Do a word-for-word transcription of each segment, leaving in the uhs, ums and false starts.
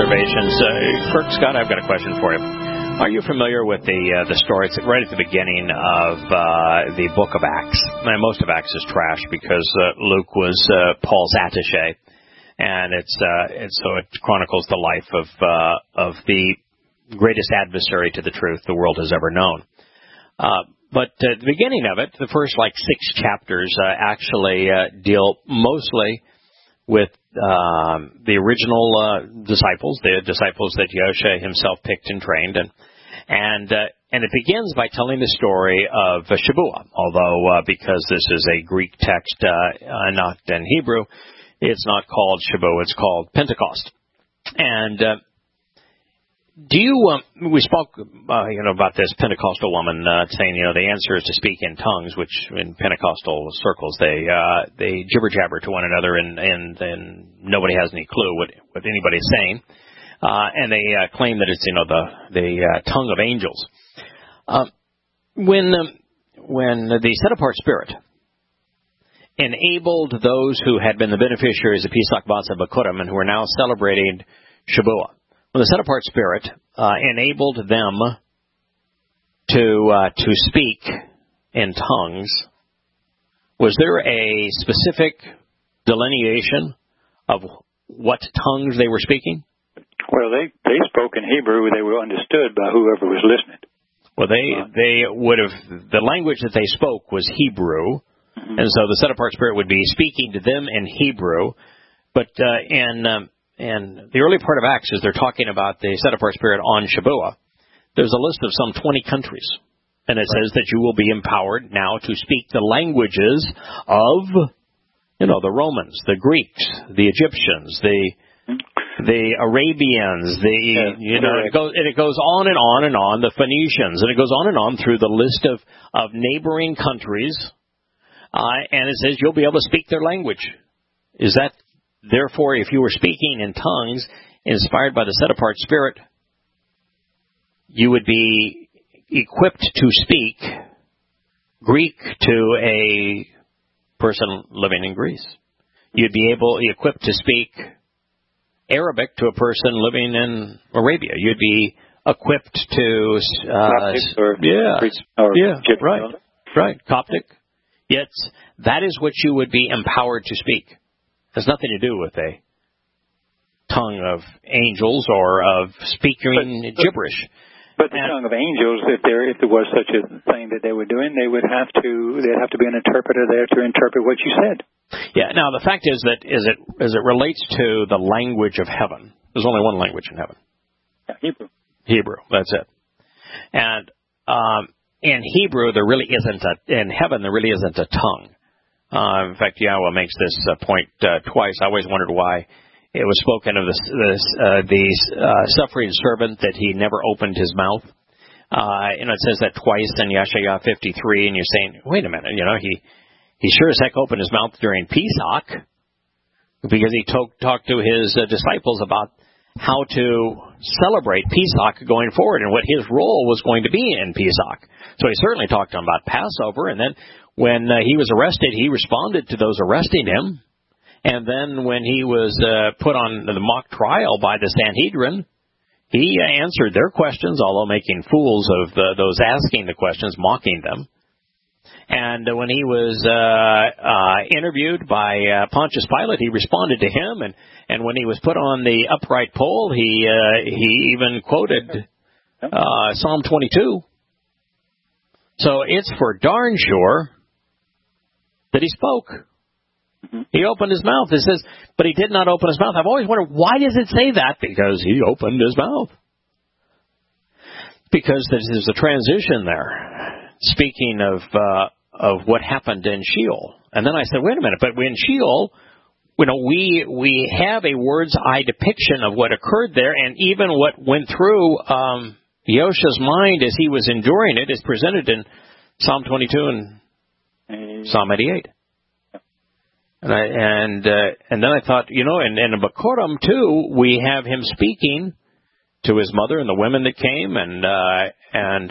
observations. Uh, Kirk Scott, I've got a question for you. Are you familiar with the uh, the story? It's right at the beginning of uh, the book of Acts. Now, most of Acts is trash because uh, Luke was uh, Paul's attaché, and it's uh, and so it chronicles the life of uh, of the greatest adversary to the truth the world has ever known. Uh, but uh, the beginning of it, the first like six chapters, uh, actually uh, deal mostly with um, the original uh, disciples, the disciples that Yosha himself picked and trained, and and uh, and it begins by telling the story of uh, Shabuah. Although uh, because this is a Greek text, uh, uh, not in Hebrew, it's not called Shabuah; it's called Pentecost. And uh, do you? Um, we spoke, uh, you know, about this Pentecostal woman uh, saying, you know, the answer is to speak in tongues, which in Pentecostal circles they uh, they jibber jabber to one another, and and, and nobody has any clue what what anybody's saying, uh, and they uh, claim that it's, you know, the the uh, tongue of angels. Uh, when um, when the set apart Spirit enabled those who had been the beneficiaries of Pesach Batsa Bakurim and who are now celebrating Shabuah. When the set-apart Spirit uh, enabled them to uh, to speak in tongues, was there a specific delineation of what tongues they were speaking? Well, they, they spoke in Hebrew. They were understood by whoever was listening. Well, they they would have, the language that they spoke was Hebrew, mm-hmm. and so the set-apart Spirit would be speaking to them in Hebrew, but uh, in um, And the early part of Acts, as they're talking about the set-apart Spirit on Shabuah, there's a list of some twenty countries. And it right. says that you will be empowered now to speak the languages of, you know, the Romans, the Greeks, the Egyptians, the the Arabians, the, yeah, you know, it goes, and it goes on and on and on, the Phoenicians, and it goes on and on through the list of, of neighboring countries. Uh, and it says you'll be able to speak their language. Is that... Therefore, if you were speaking in tongues inspired by the set-apart Spirit, you would be equipped to speak Greek to a person living in Greece. You'd be able, equipped to speak Arabic to a person living in Arabia. You'd be equipped to, uh, or yeah, or yeah, right, right, Coptic. Yet that is what you would be empowered to speak. Has nothing to do with a tongue of angels or of speaking but, gibberish. But the and, tongue of angels, if there if there was such a thing that they were doing, they would have to there'd have to be an interpreter there to interpret what you said. Yeah. Now the fact is that as it as it relates to the language of heaven, there's only one language in heaven. Yeah, Hebrew. Hebrew. That's it. And um, in Hebrew, there really isn't a in heaven there really isn't a tongue. Uh, in fact, Yahweh makes this uh, point uh, twice. I always wondered why it was spoken of this, this uh, the uh, suffering servant that he never opened his mouth. Uh, you know, it says that twice in Yeshaya fifty-three, and you're saying, wait a minute, you know, he he sure as heck opened his mouth during Pesach because he to- talked to his uh, disciples about how to celebrate Pesach going forward and what his role was going to be in Pesach. So he certainly talked to them about Passover, and then when uh, he was arrested, he responded to those arresting him. And then when he was uh, put on the mock trial by the Sanhedrin, he answered their questions, although making fools of the, those asking the questions, mocking them. And uh, when he was uh, uh, interviewed by uh, Pontius Pilate, he responded to him. And, and when he was put on the upright pole, he uh, he even quoted uh, Psalm twenty-two. So it's for darn sure that he spoke. Mm-hmm. He opened his mouth. It says, but he did not open his mouth. I've always wondered, why does it say that? Because he opened his mouth. Because there's a transition there. Speaking of uh, of what happened in Sheol. And then I said, wait a minute, but in Sheol, you know, we we have a word's eye depiction of what occurred there, and even what went through um, Yosha's mind as he was enduring it is presented in Psalm twenty-two and Psalm eighty-eight. And I, and uh, and then I thought, you know, in, in Bakurim too, we have him speaking to his mother and the women that came, and uh, and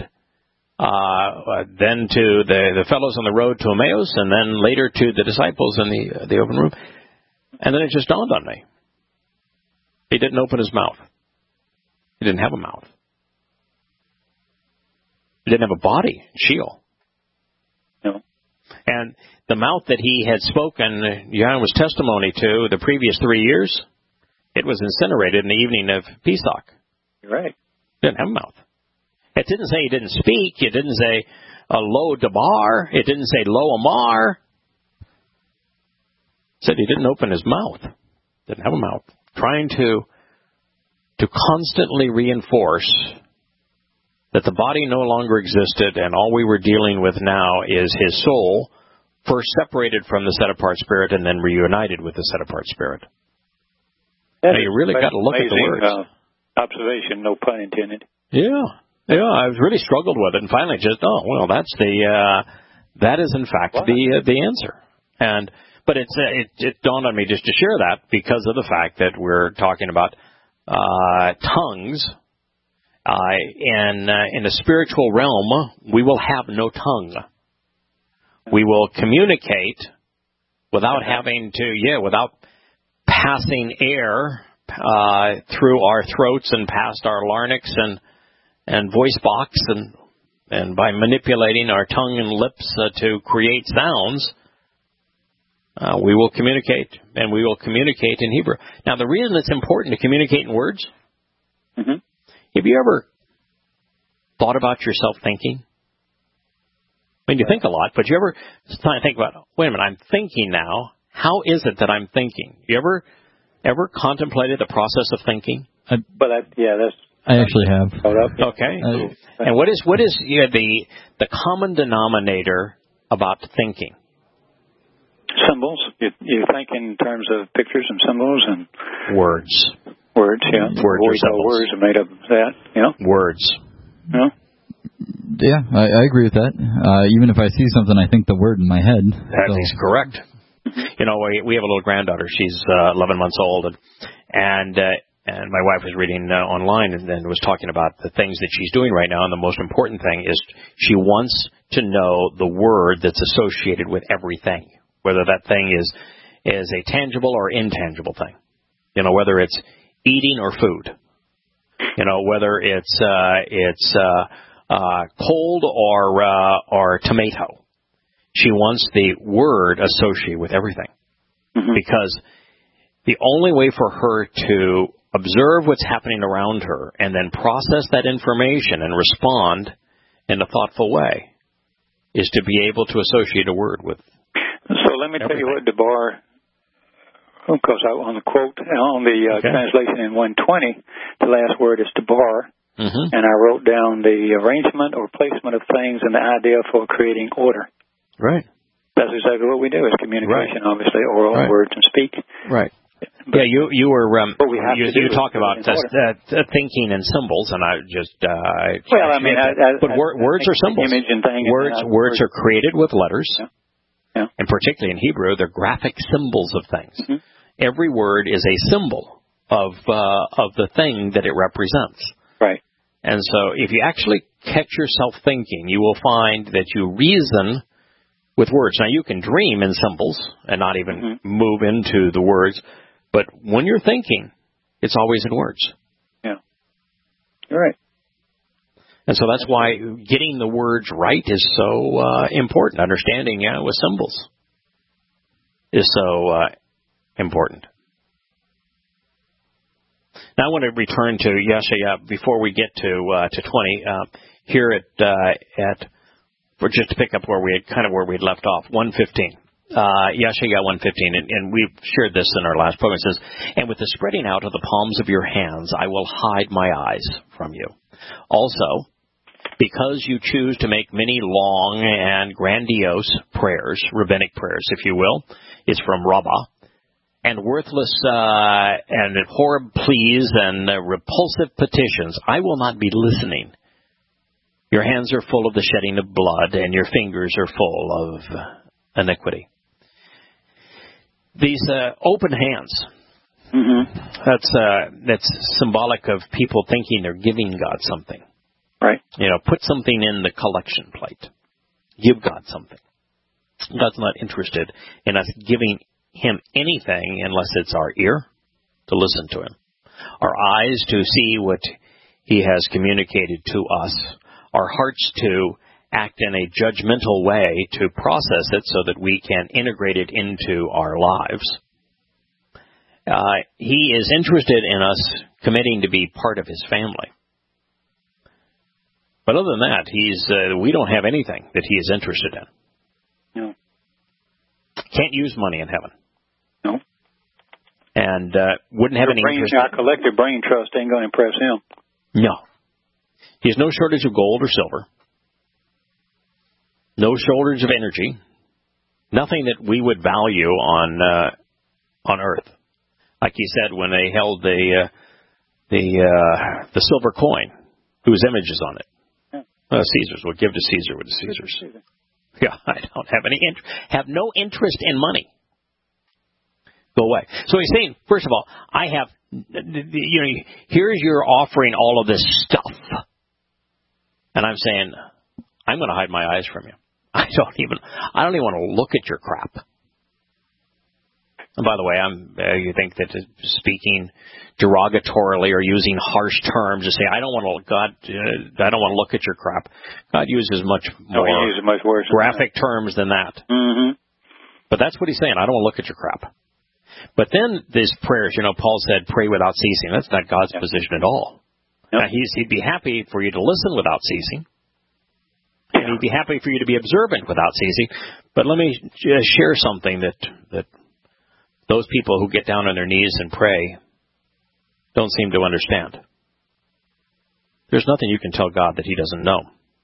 uh, then to the the fellows on the road to Emmaus, and then later to the disciples in the the open room. And then it just dawned on me: he didn't open his mouth. didn't have a mouth. It didn't have a body, Sheol. No. And the mouth that he had spoken Yahweh's testimony to the previous three years, it was incinerated in the evening of Pesach. You're right. It didn't have a mouth. It didn't say he didn't speak. It didn't say a lo dabar. It didn't say lo amar. It said he didn't open his mouth. Didn't have a mouth. Trying to to constantly reinforce that the body no longer existed and all we were dealing with now is his soul, first separated from the set-apart spirit and then reunited with the set-apart spirit. Now, you really got to look amazing, at the words. Uh, observation, no pun intended. Yeah, yeah, I've really struggled with it, and finally just, oh, well, that's the, uh, that is in fact what? the uh, the answer. And But it's uh, it, it dawned on me just to share that because of the fact that we're talking about uh, tongues. Uh, and uh, in the spiritual realm, we will have no tongue. We will communicate without having to, yeah, without passing air uh, through our throats and past our larynx and and voice box, and and by manipulating our tongue and lips uh, to create sounds, uh, we will communicate, and we will communicate in Hebrew. Now, the reason it's important to communicate in words. Mm-hmm. Have you ever thought about yourself thinking? I mean, you think a lot, but you ever think about, wait a minute, I'm thinking now. How is it that I'm thinking? You ever ever contemplated the process of thinking? I, but I, yeah, that's. I actually have. Okay. Uh, and what is what is you know, the the common denominator about thinking? Symbols. You, you think in terms of pictures and symbols and words. Words, yeah. Words or symbols. Words are made up of that, yeah. Words. Yeah. Yeah, I, I agree with that. Uh, even if I see something, I think the word in my head. That so. is correct. You know, we, we have a little granddaughter. She's uh, eleven months old, and and, uh, and my wife was reading uh, online and, and was talking about the things that she's doing right now. And the most important thing is she wants to know the word that's associated with everything, whether that thing is is a tangible or intangible thing. You know, whether it's eating or food. You know, whether it's uh, it's uh, uh, cold or uh, or tomato. She wants the word associated with everything, mm-hmm. because the only way for her to observe what's happening around her and then process that information and respond in a thoughtful way is to be able to associate a word with. So let me everything. tell you what DeBar. Because on the quote, on the uh, okay. translation in one twenty, the last word is debar, mm-hmm. and I wrote down the arrangement or placement of things and the idea for creating order. Right. That's exactly what we do is communication, right. obviously, oral right. words and speak. Right. But, yeah, you you were um, we have you, to you talk about uh, uh, thinking and symbols, and I just uh, well, I mean, I, I, but I, wor- I words are symbols. Image and thing words and words are created with letters, yeah. Yeah. and particularly in Hebrew, they're graphic symbols of things. Mm-hmm. Every word is a symbol of uh, of the thing that it represents. Right. And so if you actually catch yourself thinking, you will find that you reason with words. Now, you can dream in symbols and not even mm-hmm. move into the words, but when you're thinking, it's always in words. Yeah. You're right. And so that's why getting the words right is so uh, important. Understanding yeah, with symbols is so uh important. Now I want to return to Yeshaya before we get to uh, to twenty uh, here at uh, at for just to pick up where we had kind of where we had left off one fifteen. Uh, Yeshaya one fifteen, and, and we've shared this in our last program. It says, "And with the spreading out of the palms of your hands, I will hide my eyes from you. Also, because you choose to make many long and grandiose prayers, rabbinic prayers, if you will, it's from Rabbah." And worthless uh, and horrid pleas and uh, repulsive petitions, I will not be listening. Your hands are full of the shedding of blood, and your fingers are full of iniquity. These uh, open hands, mm-hmm. that's uh, that's symbolic of people thinking they're giving God something. Right. You know, put something in the collection plate. Give God something. God's not interested in us giving Him anything unless it's our ear to listen to Him, our eyes to see what He has communicated to us, our hearts to act in a judgmental way to process it so that we can integrate it into our lives. Uh, he is interested in us committing to be part of his family. But other than that, he's uh, we don't have anything that he is interested in. No. Can't use money in heaven. No. And uh, wouldn't have Your any brain, interest. Our collective brain trust ain't going to impress him. No. He has no shortage of gold or silver. No shortage of energy. Nothing that we would value on uh, on earth. Like he said when they held the uh, the uh, the silver coin, whose image is on it. Yeah. Uh, Caesar's. Well, give to Caesar what is Caesar's. Caesar. Yeah, I don't have any int- have no interest in money. Go away. So he's saying, first of all, I have, you know, here's your offering all of this stuff, and I'm saying, I'm going to hide my eyes from you. I don't even, I don't even want to look at your crap. And by the way, I'm, uh, you think that speaking derogatorily or using harsh terms to say, I don't want to, God, uh, I don't want to look at your crap. God uses much more no, he uses much worse graphic than terms than that. Mm-hmm. But that's what he's saying. I don't want to look at your crap. But then these prayers, you know, Paul said, pray without ceasing. That's not God's yep. position at all. Yep. Now, he's, he'd be happy for you to listen without ceasing. Yeah. And he'd be happy for you to be observant without ceasing. But let me just share something that, that those people who get down on their knees and pray don't seem to understand. There's nothing you can tell God that he doesn't know.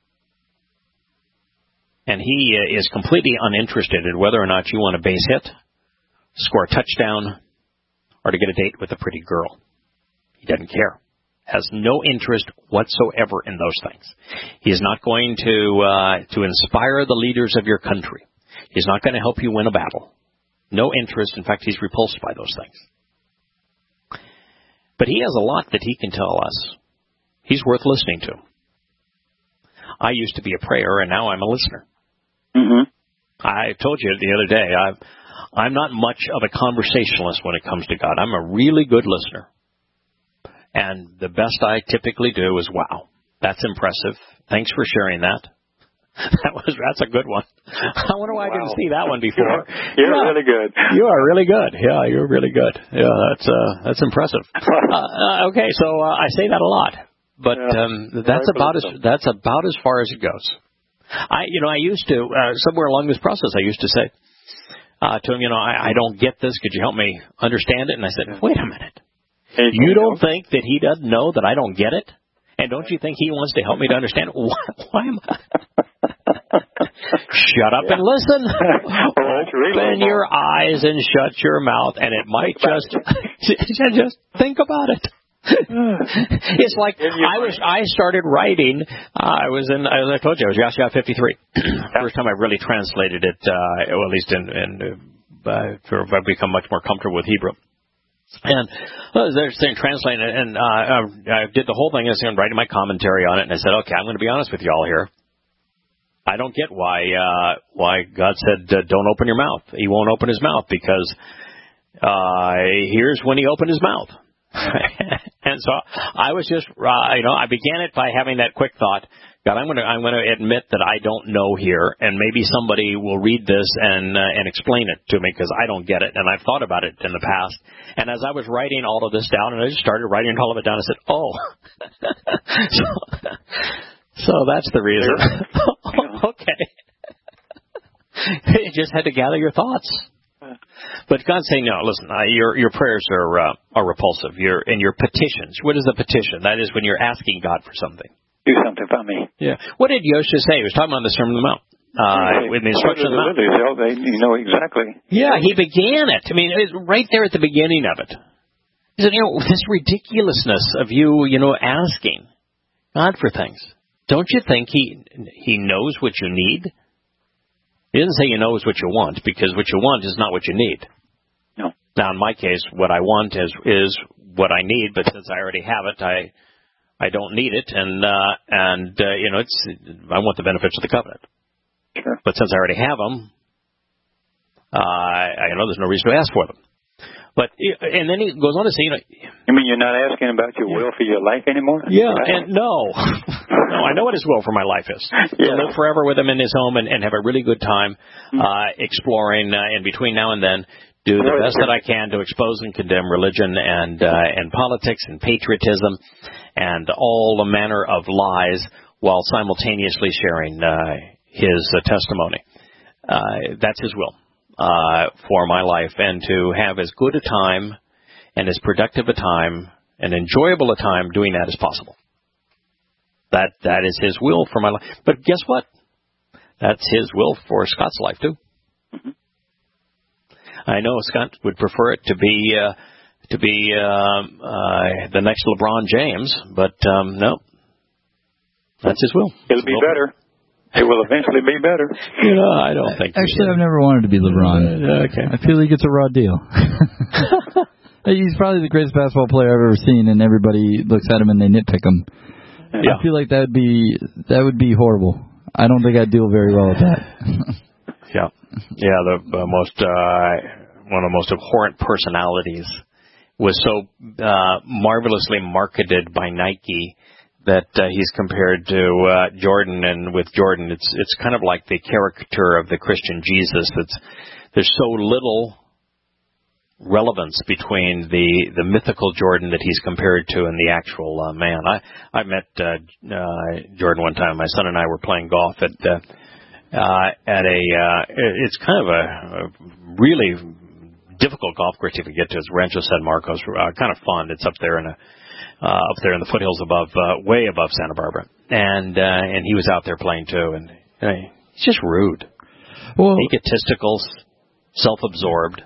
And he uh, is completely uninterested in whether or not you want a base hit, score a touchdown, or to get a date with a pretty girl. He doesn't care. Has no interest whatsoever in those things. He is not going to uh, to inspire the leaders of your country. He's not going to help you win a battle. No interest. In fact, he's repulsed by those things. But he has a lot that he can tell us. He's worth listening to. I used to be a prayer, and now I'm a listener. Mm-hmm. I told you the other day, I've, I'm not much of a conversationalist when it comes to God. I'm a really good listener. And the best I typically do is, wow, that's impressive. Thanks for sharing that. That was that's a good one. I wonder why wow. I didn't see that one before. You're, you're yeah. really good. You are really good. Yeah, you're really good. Yeah, that's uh, that's impressive. uh, uh, okay, so uh, I say that a lot, but yeah. um, that's about as that's about as far as it goes. I, you know, I used to uh, somewhere along this process, I used to say uh, to him, you know, I, I don't get this. Could you help me understand it? And I said, wait a minute. Hey, you don't know? think that he doesn't know that I don't get it? And don't you think he wants to help me to understand? Why, why am I? Shut up yeah. and listen. Well, Open your eyes and shut your mouth, and it might just just think about it. It's like I was. I started writing. Uh, I was in. As I told you, I was Yashua fifty-three. First time I really translated it, uh, or at least in. in uh, for, I've become much more comfortable with Hebrew. And well, they're saying translating it, and uh, I did the whole thing. I was writing my commentary on it, and I said, "Okay, I'm going to be honest with you all here. I don't get why uh, why God said uh, don't open your mouth. He won't open his mouth because uh, here's when he opened his mouth." And so I was just, uh, you know, I began it by having that quick thought. God, I'm going to I'm going to admit that I don't know here, and maybe somebody will read this and uh, and explain it to me because I don't get it, and I've thought about it in the past. And as I was writing all of this down, and I just started writing all of it down, I said, "Oh, so, so that's the reason." Okay, you just had to gather your thoughts. But God's saying, no, listen, uh, your your prayers are uh, are repulsive. Your and your petitions. What is a petition? That is when you're asking God for something. Do something for me. Yeah. What did Yosha say? He was talking about the Sermon on the Mount. Uh, with the instruction of the Mount. They, you know exactly. Yeah, he began it. I mean, it's right there at the beginning of it. He said, you know, this ridiculousness of you, you know, asking God for things. Don't you think he he knows what you need? He doesn't say he knows what you want, because what you want is not what you need. No. Now, in my case, what I want is is what I need, but since I already have it, I I don't need it, and uh, and uh, you know, it's I want the benefits of the covenant. Sure. But since I already have them, uh, I know there's no reason to ask for them. But and then he goes on to say, you know, you mean you're not asking about your will for your life anymore? Yeah, and no, no, I know what his will for my life is. Yeah. To live forever with him in his home and, and have a really good time uh, exploring. Uh, and between now and then, do the best that I can to expose and condemn religion and uh, and politics and patriotism and all the manner of lies, while simultaneously sharing uh, his uh, testimony. Uh, that's his will. Uh, for my life, and to have as good a time and as productive a time and enjoyable a time doing that as possible. That that is his will for my life. But guess what? That's his will for Scott's life too. Mm-hmm. I know Scott would prefer it to be uh, to be uh, uh, the next LeBron James, but um, no, that's his will. It'll be better. It will eventually be better. You know, I don't think. Actually, I've never wanted to be LeBron. Uh, okay. I feel he gets a raw deal. He's probably the greatest basketball player I've ever seen, and everybody looks at him and they nitpick him. Yeah. I feel like that would be that would be horrible. I don't think I'd deal very well with that. yeah, yeah. The uh, most uh, one of the most abhorrent personalities was so uh, marvelously marketed by Nike that uh, he's compared to uh, Jordan, and with Jordan, it's it's kind of like the caricature of the Christian Jesus. It's there's so little relevance between the the mythical Jordan that he's compared to and the actual uh, man. I I met uh, uh, Jordan one time. My son and I were playing golf at uh, uh, at a uh, it's kind of a, a really difficult golf course to get to. It's Rancho San Marcos. Uh, kind of fun. It's up there in a Uh, up there in the foothills above, uh, way above Santa Barbara, and uh, and he was out there playing too, and uh, he's just rude, well, egotistical, self-absorbed.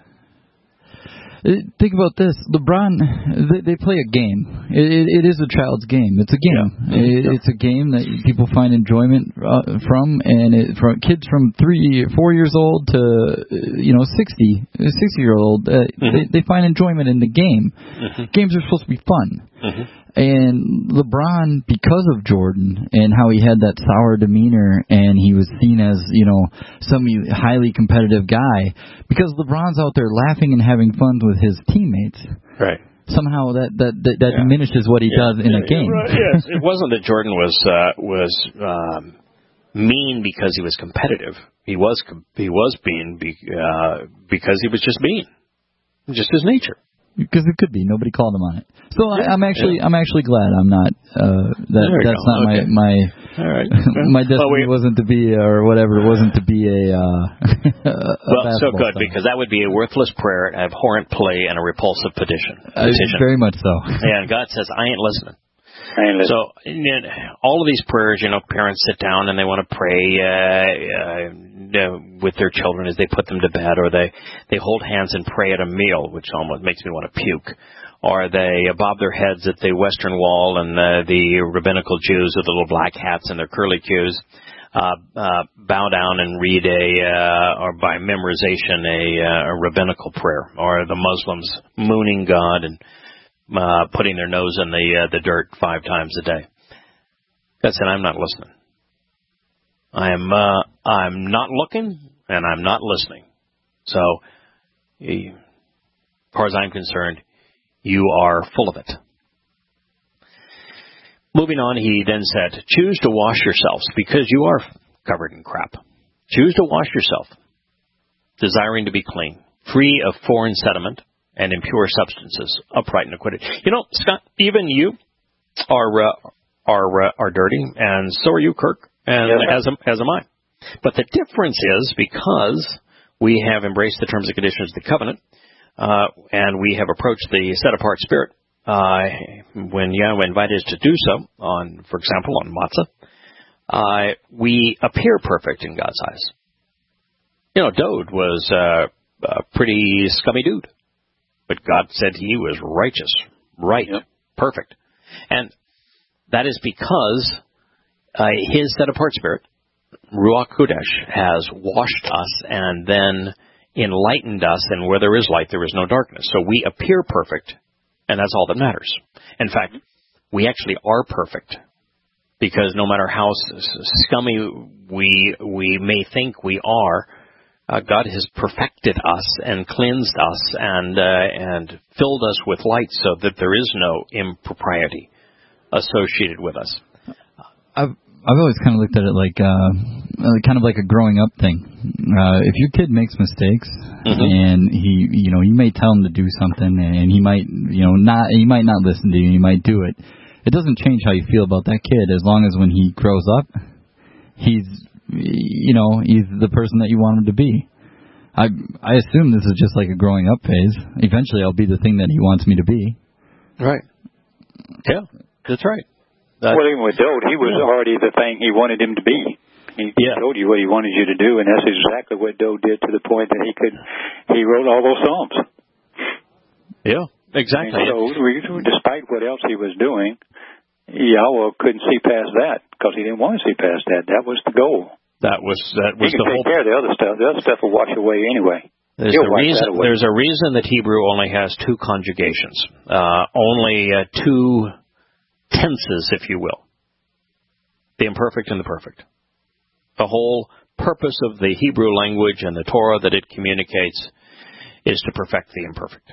Think about this: LeBron, they, they play a game. It, it, it is a child's game. It's a game. Yeah. It, it's a game that people find enjoyment uh, from, and it, from kids from three, four years old to you know sixty, sixty year old, uh, mm-hmm. they, they find enjoyment in the game. Mm-hmm. Games are supposed to be fun. Mm-hmm. And LeBron, because of Jordan and how he had that sour demeanor and he was seen as, you know, some highly competitive guy, because LeBron's out there laughing and having fun with his teammates. Right. Somehow that that that, that yeah. diminishes what he yeah. does in yeah, a game. Right. Yes. It wasn't that Jordan was uh, was um, mean because he was competitive. He was he was mean be, uh, because he was just mean, just his nature. Because it could be. Nobody called him on it. So yeah, I, I'm actually, yeah. I'm actually glad I'm not. Uh, that that's go. not okay. my my All right. my destiny well, we, wasn't to be or whatever. It wasn't to be a. Uh, a well, so good star. Because that would be a worthless prayer, an abhorrent play, and a repulsive petition. Uh, very much so. And God says, "I ain't listening." So you know, all of these prayers, you know, parents sit down and they want to pray uh, uh, with their children as they put them to bed, or they, they hold hands and pray at a meal, which almost makes me want to puke. Or they bob their heads at the Western Wall, and uh, the rabbinical Jews with the little black hats and their curly cues uh, uh, bow down and read a, uh, or by memorization, a, uh, a rabbinical prayer. Or the Muslims mooning God and Uh, putting their nose in the uh, the dirt five times a day. God said, "I'm not listening. I am uh, I'm not looking, and I'm not listening." So, he, as far as I'm concerned, you are full of it. Moving on, he then said, "Choose to wash yourselves, because you are covered in crap. Choose to wash yourself, desiring to be clean, free of foreign sediment and impure substances, upright and acquitted." You know, Scott, even you are uh, are uh, are dirty, and so are you, Kirk, and yeah. as am, as am I. But the difference is, because we have embraced the terms and conditions of the covenant, uh, and we have approached the set-apart spirit, uh, when Yahweh invited us to do so, on, for example, on matzah, uh, we appear perfect in God's eyes. You know, Dode was uh, a pretty scummy dude. But God said he was righteous, right, yep. perfect. And that is because uh, his set-apart spirit, Ruach Kodesh, has washed us and then enlightened us, and where there is light, there is no darkness. So we appear perfect, and that's all that matters. In fact, we actually are perfect, because no matter how scummy we we may think we are, uh, God has perfected us and cleansed us and uh, and filled us with light so that there is no impropriety associated with us. I've I've always kind of looked at it like uh, kind of like a growing up thing. Uh, if your kid makes mistakes mm-hmm. and he, you know, you may tell him to do something and he might, you know, not he might not listen to you. He might do it. It doesn't change how you feel about that kid as long as when he grows up, he's, you know, he's the person that you want him to be. I I assume this is just like a growing up phase. Eventually, I'll be the thing that he wants me to be. Right. Yeah, that's right. That's, well, even with Dode, he was yeah. already the thing he wanted him to be. He yeah. told you what he wanted you to do, and that's exactly what Dode did to the point that he could, he wrote all those Psalms. Yeah, exactly. And so, despite what else he was doing, Yahweh couldn't see past that because he didn't want to see past that. That was the goal. That was that was he can the take whole. care of the other stuff. The other stuff will wash away anyway. There's, the reason, there's a reason that Hebrew only has two conjugations, uh, only uh, two tenses, if you will, the imperfect and the perfect. The whole purpose of the Hebrew language and the Torah that it communicates is to perfect the imperfect.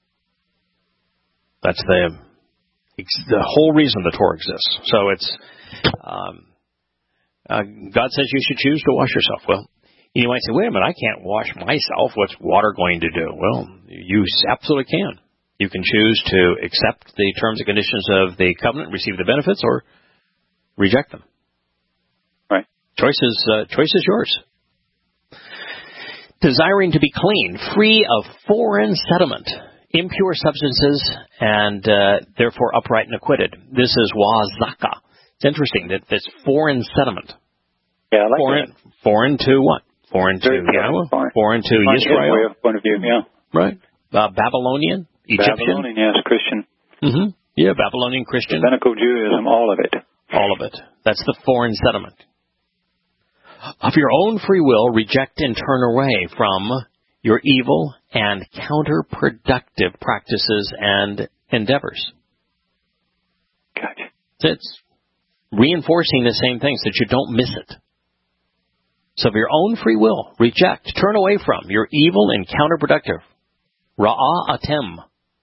That's the the whole reason the Torah exists. So it's um, uh, God says you should choose to wash yourself. Well, you might say, wait a minute, I can't wash myself. What's water going to do? Well, you absolutely can. You can choose to accept the terms and conditions of the covenant, receive the benefits, or reject them. Right. Choice is, uh, choice is yours. Desiring to be clean, free of foreign sediment, impure substances, and uh, therefore upright and acquitted. This is wazaka. It's interesting that this foreign sediment. Yeah, I like foreign, that. Foreign to what? Foreign to Yahweh? Foreign, foreign to From Israel? Point of view, yeah. Right. Uh, Babylonian? Egyptian? Babylonian, yes, Christian. Mm-hmm. Yeah, Babylonian Christian. Rabbinical Judaism, all of it. All of it. That's the foreign sediment. Of your own free will, reject and turn away from your evil and counterproductive practices and endeavors. Gotcha. It's reinforcing the same things that you don't miss it. So of your own free will, reject, turn away from your evil and counterproductive. Ra'ah atem.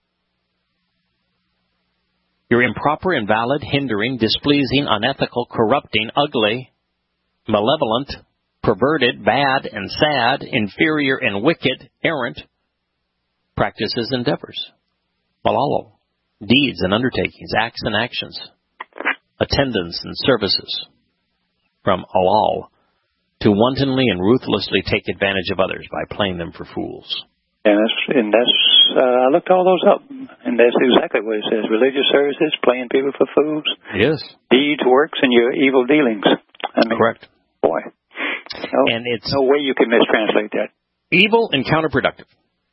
Your improper, invalid, hindering, displeasing, unethical, corrupting, ugly, malevolent, perverted, bad and sad, inferior and wicked, errant practices, endeavors. Malalo. Deeds and undertakings, acts and actions, attendance and services. From alal. To wantonly and ruthlessly take advantage of others by playing them for fools. And that's, and that's uh, I looked all those up, and that's exactly what it says. Religious services, playing people for fools. Yes. Deeds, works, and your evil dealings. I mean, correct. Boy. No, and it's no way you can mistranslate that. Evil and counterproductive.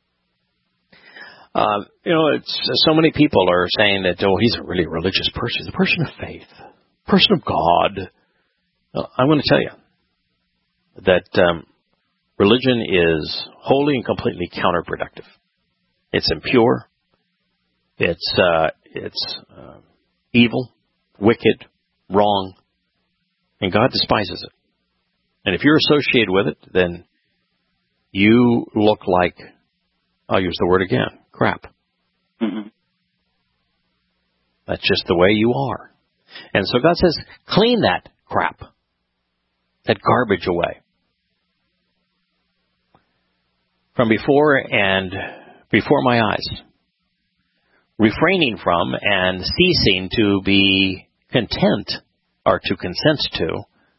Uh, you know, it's so many people are saying that, oh, he's a really religious person. He's a person of faith, person of God. Well, I'm going to tell you that um, religion is wholly and completely counterproductive. It's impure. It's uh, it's uh, evil, wicked, wrong, and God despises it. And if you're associated with it, then you look like, I'll use the word again, crap. Mm-hmm. That's just the way you are. And so God says, clean that crap, that garbage away. From before and before my eyes, refraining from and ceasing to be content or to consent to,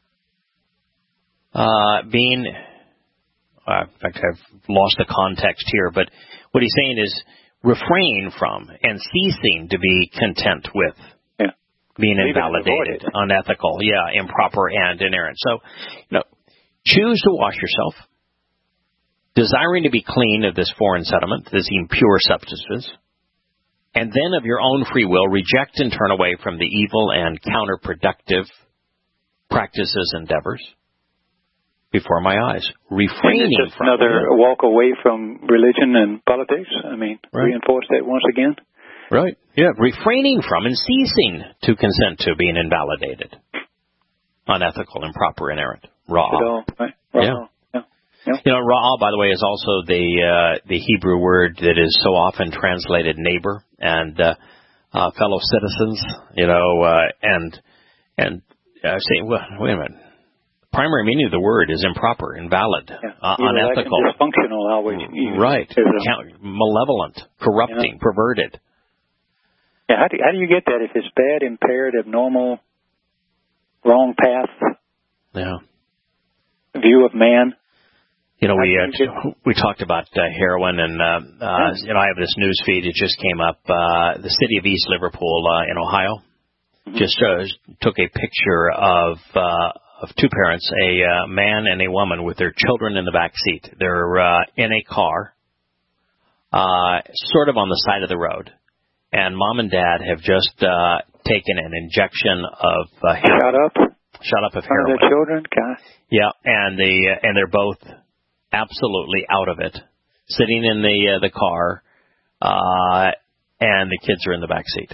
uh, being, uh, in fact, I've lost the context here, but what he's saying is refrain from and ceasing to be content with yeah. being invalidated, unethical, yeah, improper and inerrant. So, you know, choose to wash yourself. Desiring to be clean of this foreign sediment, these impure substances, and then of your own free will, reject and turn away from the evil and counterproductive practices, endeavors before my eyes. Refraining just from another it. walk away from religion and politics. I mean, right. Reinforce that once again. Right. Yeah. Refraining from and ceasing to consent to being invalidated, unethical, improper, inerrant, raw. Right. Raw. Yeah. Yeah. Yep. You know, ra'ah, by the way, is also the uh, the Hebrew word that is so often translated neighbor and uh, uh, fellow citizens. You know, uh, and and uh, saying, well, wait a minute. Primary meaning of the word is improper, invalid, yeah. uh, unethical, dysfunctional, always right, a, malevolent, corrupting, yeah. perverted. Yeah, how do, how do you get that if it's bad, impaired, abnormal, wrong path? Yeah. View of man. You know, we uh, we talked about uh, heroin, and uh, uh, you know, I have this news feed. It just came up. Uh, the city of East Liverpool uh, in Ohio mm-hmm. just uh, took a picture of uh, of two parents, a uh, man and a woman, with their children in the back seat. They're uh, in a car, uh, sort of on the side of the road, and mom and dad have just uh, taken an injection of uh, heroin. Shut up. Shut up of heroin. Are their children? God. Yeah, and the uh, and they're both absolutely out of it, sitting in the uh, the car, uh, and the kids are in the back seat.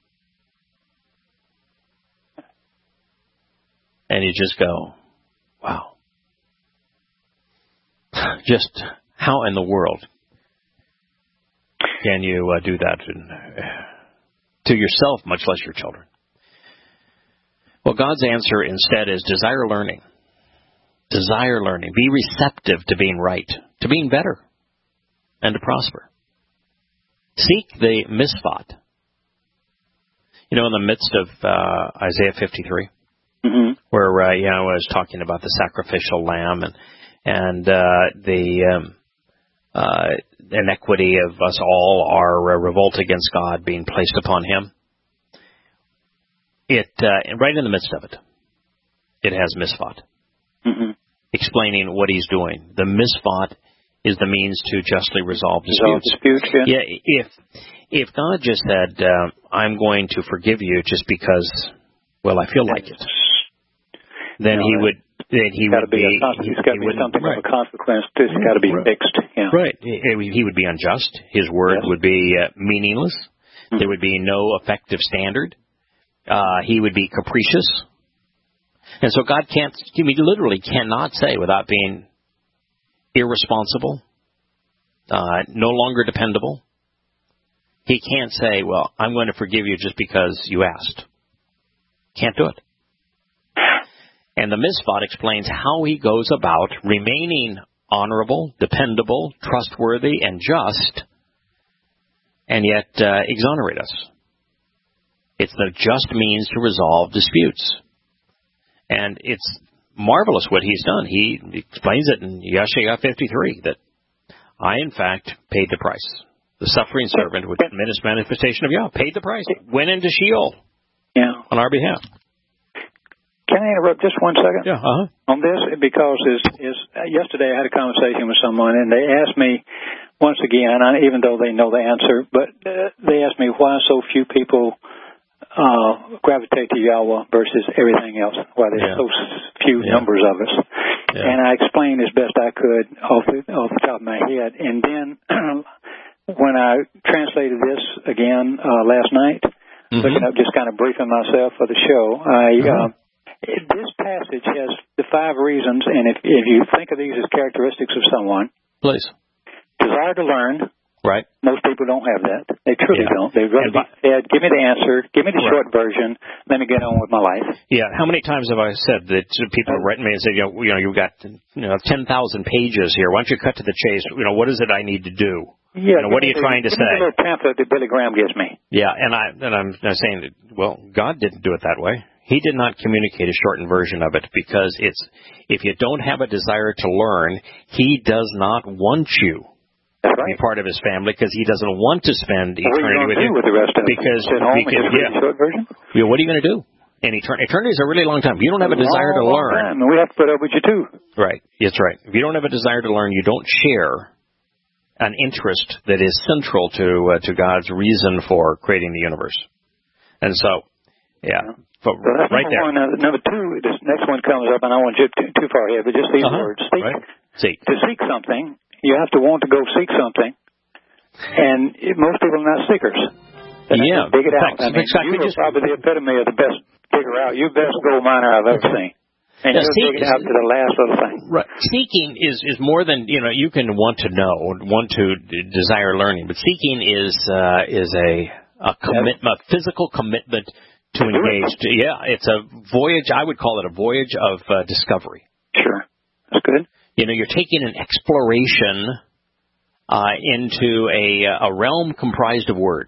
And you just go, wow. Just how in the world can you uh, do that in, uh, to yourself, much less your children? Well, God's answer instead is desire learning. Desire learning. Be receptive to being right, to being better, and to prosper. Seek the misfot. You know, in the midst of uh, Isaiah fifty-three, mm-hmm. where uh, you know, I was talking about the sacrificial lamb and and uh, the um, uh, inequity of us all, our uh, revolt against God being placed upon Him. It uh, right in the midst of it, it has misfot. Mm-hmm. Explaining what he's doing. The misfot is the means to justly resolve disputes. Resolve disputes, yeah. yeah. If if God just said, uh, "I'm going to forgive you just because, well, I feel like it," then no, he would. Then he would be. It's got to be something right. of a consequence. It's got to be right. fixed. Yeah. Right. He would be unjust. His word yes. would be uh, meaningless. Mm-hmm. There would be no effective standard. Uh, he would be capricious. And so God can't, he literally cannot say without being irresponsible, uh, no longer dependable. He can't say, well, I'm going to forgive you just because you asked. Can't do it. And the misfot explains how he goes about remaining honorable, dependable, trustworthy, and just, and yet uh, exonerate us. It's the just means to resolve disputes. And it's marvelous what he's done. He explains it in Yeshaya fifty-three, that I, in fact, paid the price. The suffering servant, which is manifestation of Yah, paid the price. Went into Sheol yeah. on our behalf. Can I interrupt just one second? Yeah, uh-huh. On this, because is, is, uh, yesterday I had a conversation with someone, and they asked me, once again, I, even though they know the answer, but uh, they asked me why so few people uh, gravitate to Yahweh versus everything else, why there's yeah. so few yeah. numbers of us. Yeah. And I explained as best I could off the, off the top of my head. And then when I translated this again uh, last night, mm-hmm. looking up, just kind of briefing myself for the show, I... Uh-huh. Uh, This passage has the five reasons, and if, if you think of these as characteristics of someone, please. Desire to learn. Right. Most people don't have that. They truly yeah. don't. They'd rather be said, give me the answer, give me the right. short version, let me get on with my life. Yeah. How many times have I said that people have written me and said, you know, you know you've got you know, ten thousand pages here. Why don't you cut to the chase? You know, what is it I need to do? Yeah. You know, what are you the, trying to give say? Me the little pamphlet that Billy Graham gives me. Yeah, and, I, and I'm saying, that, well, God didn't do it that way. He did not communicate a shortened version of it because it's if you don't have a desire to learn, he does not want you That's to right. be part of his family because he doesn't want to spend well, eternity with you. With the rest of because Sit home because and yeah, short version? Yeah, what are you going to do? And etern- eternity is a really long time. If you don't have a, a desire long, to long learn, time, and we have to put up with you too. Right, that's right. If you don't have a desire to learn, you don't share an interest that is central to uh, to God's reason for creating the universe. And so, yeah. yeah. But so that's right number there. One. Uh, number two, this next one comes up, and I won't jump too, too far ahead, but just these uh-huh. words. Seek. Right. Seek. To seek something, you have to want to go seek something, and it, most people are not seekers. They yeah. dig it out. Fact, I mean, exactly you are just, probably the epitome of the best digger out. You're the best gold miner I've ever seen. And yeah, you'll seek, dig it out to the last little thing. Right. Seeking is, is more than, you know, you can want to know, want to d- desire learning, but seeking is uh, is a, a commitment, a physical commitment to engage. To, yeah, it's a voyage, I would call it a voyage of uh, discovery. Sure. That's good. You know, you're taking an exploration uh, into a, a realm comprised of words.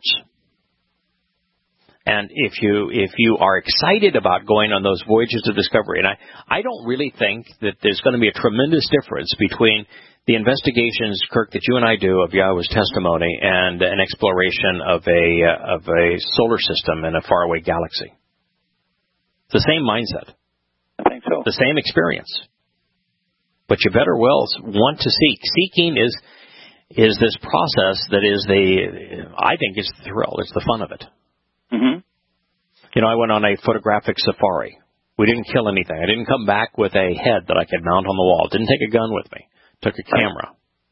And if you if you are excited about going on those voyages of discovery, and I, I don't really think that there's going to be a tremendous difference between the investigations, Kirk, that you and I do of Yahweh's testimony and an exploration of a uh, of a solar system in a faraway galaxy. It's the same mindset. I think so. The same experience. But you better well want to seek. Seeking is is this process that is the, I think it's the thrill. It's the fun of it. Mm-hmm. You know, I went on a photographic safari. We didn't kill anything. I didn't come back with a head that I could mount on the wall. Didn't take a gun with me. Took a camera.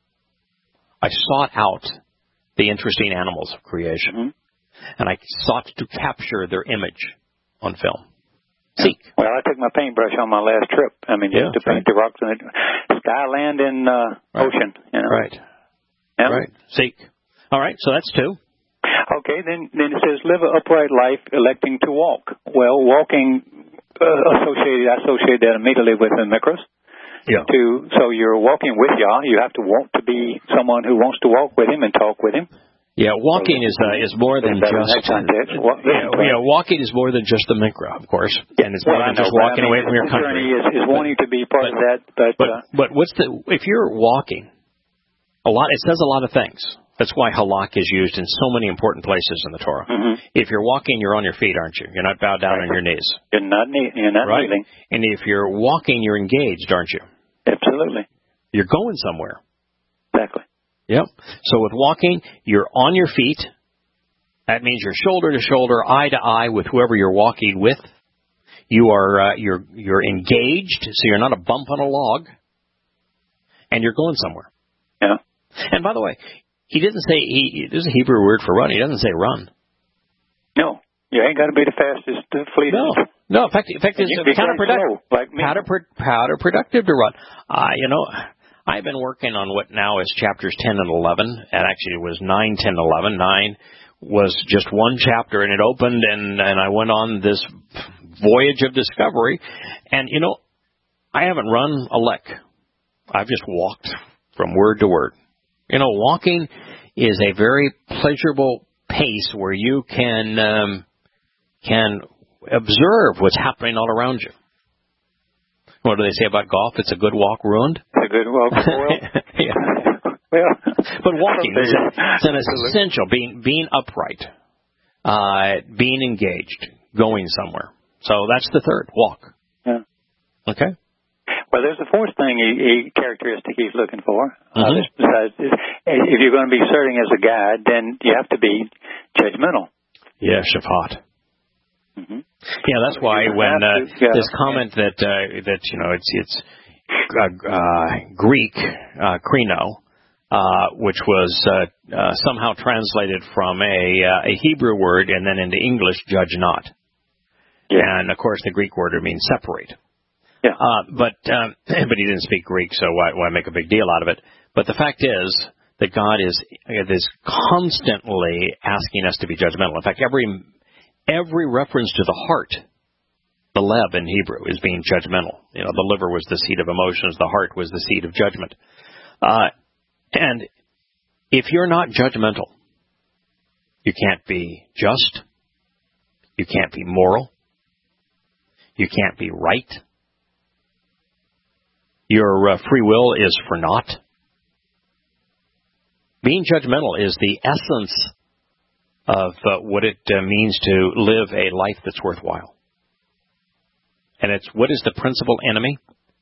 I sought out the interesting animals of creation. Mm-hmm. And I sought to capture their image on film. Seek. Well, I took my paintbrush on my last trip. I mean, yeah, just to paint the rocks in the sky, land, and uh, right. ocean. You know? Right. Yeah. Right. Seek. All right, so that's two. Okay, then then it says live an upright life, electing to walk. Well, walking uh, associated, I associate that immediately with the mikros. Yeah. To so you're walking with Yah. You have to want to be someone who wants to walk with Him and talk with Him. Yeah, walking is uh, is more than just. Well, yeah, yeah, walking is more than just the mikra, of course, and it's more well, than just know, walking I mean, away from your country. Journey is, is wanting to be part but, of that, but but, uh, but what's the if you're walking, a lot it says a lot of things. That's why halak is used in so many important places in the Torah. Mm-hmm. If you're walking, you're on your feet, aren't you? You're not bowed down right. on your knees. You're not you're not right? kneeling. And if you're walking, you're engaged, aren't you? Absolutely. You're going somewhere. Exactly. Yep. So with walking, you're on your feet. That means you're shoulder to shoulder, eye to eye with whoever you're walking with. You are uh, you're you're engaged, so you're not a bump on a log, and you're going somewhere. Yeah. And by the way, he didn't say he. There's a Hebrew word for run. He doesn't say run. No, you ain't got to be the fastest, the fleetest. No, no. In fact, in fact, it's counterproductive. Like counterproductive to run. Uh, you know. I've been working on what now is chapters ten and eleven, and actually it was nine, ten, eleven. nine was just one chapter, and it opened, and, and I went on this voyage of discovery. And, you know, I haven't run a lick. I've just walked from word to word. You know, walking is a very pleasurable pace where you can um, can observe what's happening all around you. What do they say about golf? It's a good walk ruined. It's a good walk spoiled. Yeah. Well, but walking is it's an essential. Being being upright, uh, being engaged, going somewhere. So that's the third walk. Yeah. Okay. Well, there's a fourth thing, a, a characteristic he's looking for. Mm-hmm. Uh, besides, if you're going to be serving as a guide, then you have to be judgmenal. Yeah, shafat. Mm-hmm. Yeah, that's why when uh, yeah. this comment that uh, that you know it's it's uh, uh, Greek uh, krino, uh, which was uh, uh, somehow translated from a uh, a Hebrew word and then into English, judge not. Yeah. And of course, the Greek word means separate. Yeah. Uh, but um, but he didn't speak Greek, so why, why make a big deal out of it? But the fact is that God is is constantly asking us to be judgmental. In fact, every Every reference to the heart, the lev in Hebrew, is being judgmental. You know, the liver was the seat of emotions, the heart was the seat of judgment. Uh, and if you're not judgmental, you can't be just, you can't be moral, you can't be right, your uh, free will is for naught. Being judgmental is the essence of uh, what it uh, means to live a life that's worthwhile. And it's what is the principal enemy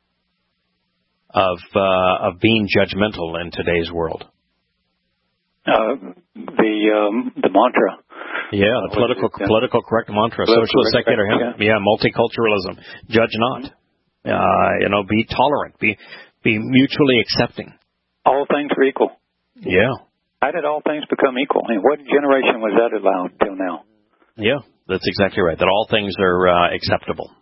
of uh, of being judgmental in today's world? Uh, the um, the mantra. Yeah, the political it, uh, political correct mantra, socialist, secular, yeah. yeah, multiculturalism. Judge not. Mm-hmm. Uh, you know, be tolerant. Be be mutually accepting. All things are equal. Yeah. How did all things become equal? I mean, what generation was that allowed till now? Yeah, that's exactly right. That all things are uh, acceptable.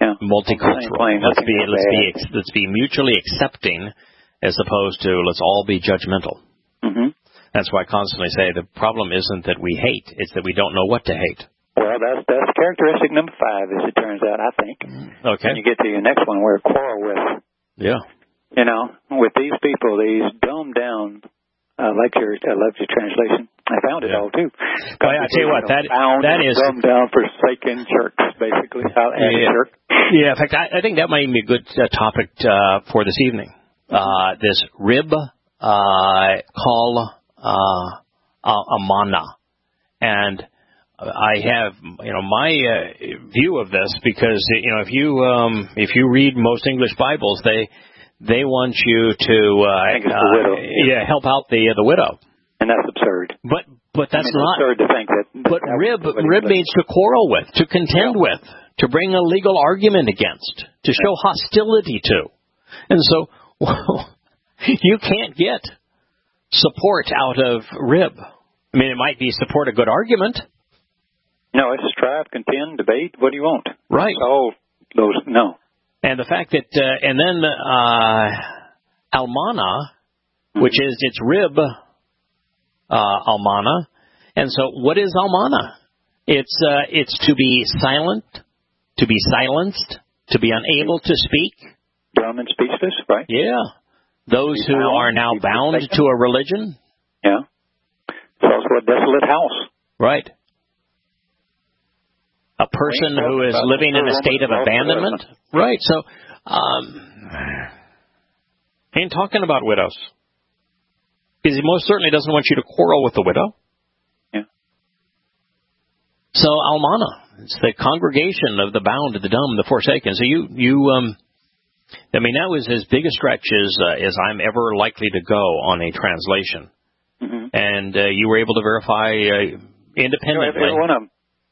Yeah. Multicultural. Let's be let's be let's be mutually accepting, as opposed to let's all be judgmental. Mm-hmm. That's why I constantly say the problem isn't that we hate; it's that we don't know what to hate. Well, that's that's characteristic number five, as it turns out. I think. Okay. When you get to your next one, where quarrel with. Yeah. You know, with these people, these dumbed down. I like your I love your translation. I found it yeah. all too. Well, I tell you what, that that is dumbed down, forsaken jerks, basically. Yeah. Jerk. yeah. In fact, I, I think that might be a good uh, topic uh, for this evening. Uh, this rib uh, call uh, amana, and I have you know my uh, view of this because you know if you um, if you read most English Bibles, they They want you to uh, I think it's the widow. Uh, yeah, help out the uh, the widow, and that's absurd. But but that's I mean, not absurd to think that. that but that rib rib means to quarrel with, to contend yeah. with, to bring a legal argument against, to show yeah. hostility to, and so well, you can't get support out of rib. I mean, it might be support a good argument. No, it's strive, contend, debate. What do you want? Right. All those no. And the fact that, uh, and then uh, almana, mm-hmm. which is its rib, uh, almana. And so, what is almana? It's uh, it's to be silent, to be silenced, to be unable to speak. Dumb and speechless, right? Yeah. Those who bound, are now bound to a religion. Yeah. It's also a desolate house. Right. A person who is living in a state of abandonment. Right. So, um, he ain't talking about widows. Because he most certainly doesn't want you to quarrel with the widow. Yeah. So, almana, it's the congregation of the bound, the dumb, the forsaken. So you, you, um, I mean, that was as big a stretch as, uh, as I'm ever likely to go on a translation. Mm-hmm. And uh, you were able to verify uh, independently. Every one of them.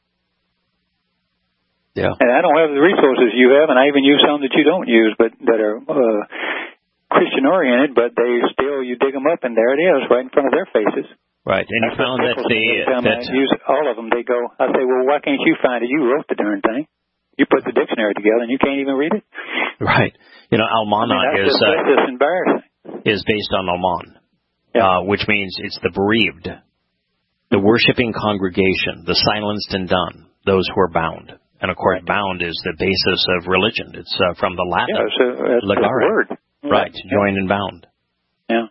Yeah. And I don't have the resources you have, and I even use some that you don't use, but that are uh, Christian-oriented, but they still, you dig them up, and there it is, right in front of their faces. Right, and you found that the... That I use all of them, they go, I say, well, why can't you find it? You wrote the darn thing. You put the dictionary together, and you can't even read it? Right. You know, almana I mean, is... Just, that's just embarrassing. Is based on alman, yeah. uh, which means it's the bereaved, the worshiping congregation, the silenced and done, those who are bound. And, of course, right. bound is the basis of religion. It's uh, from the Latin. Yeah, so that's legare. The word. Right, right. Yeah. Joined and bound. Yeah.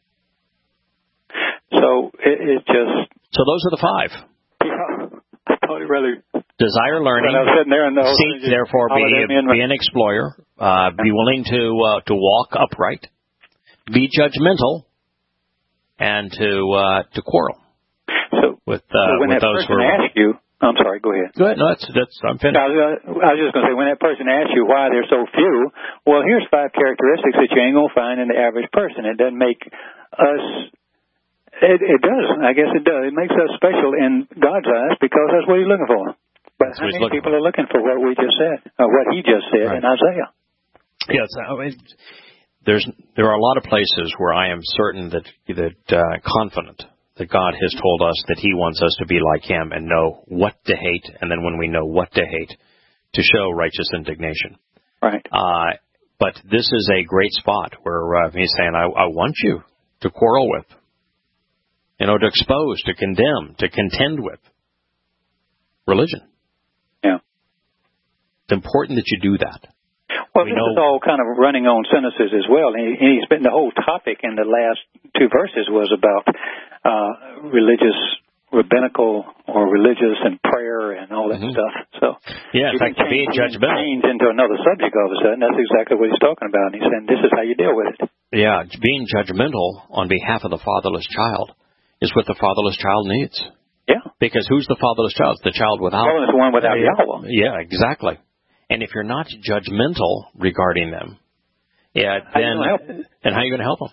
So it, it just... So those are the five. Yeah. I thought it really... Desire learning. I was sitting there and the seek, therefore, be, be an explorer. Uh, be willing to uh, to walk upright. Be judgmental. And to uh, to quarrel. So, with, uh, so when with that those person who are... asks you... I'm sorry, go ahead. Go ahead. No, that's, that's, I'm finished. I was, uh, I was just going to say, when that person asks you why there's so few, well, here's five characteristics that you ain't going to find in the average person. It doesn't make us, it, it does, I guess it does. It makes us special in God's eyes because that's what he's looking for. But that's how many people for. are looking for what we just said, or what he just said right. in Isaiah? Yes, I mean, there's, there are a lot of places where I am certain that, that uh, confident that God has told us that he wants us to be like him and know what to hate, and then when we know what to hate, to show righteous indignation. Right. Uh, but this is a great spot where uh, he's saying, I, I want you to quarrel with, you know, to expose, to condemn, to contend with religion. Yeah. It's important that you do that. Well, we this know, is all kind of running on sentences as well. And he, he's been, the whole topic in the last two verses was about uh, religious, rabbinical, or religious and prayer and all that mm-hmm. stuff. So yeah, in fact, being judgmental. Change into another subject all of a sudden. That's exactly what he's talking about. And he's saying this is how you deal with it. Yeah, being judgmental on behalf of the fatherless child is what the fatherless child needs. Yeah. Because who's the fatherless child? It's the child without. Well, it's the one without yeah, Yahweh. Yeah, exactly. And if you're not judgmental regarding them, yeah, how then then how are you going to help them?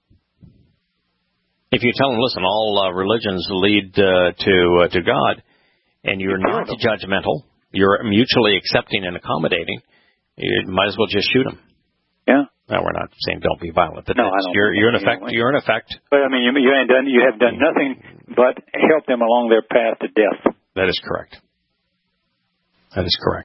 If you tell them, listen, all uh, religions lead uh, to uh, to God, and you're not judgmental, you're mutually accepting and accommodating, you might as well just shoot them. Yeah. No, we're not saying don't be violent, but no, I don't you're you're in effect. You're in effect. But I mean, you, you ain't done. You have done nothing but help them along their path to death. That is correct. That is correct.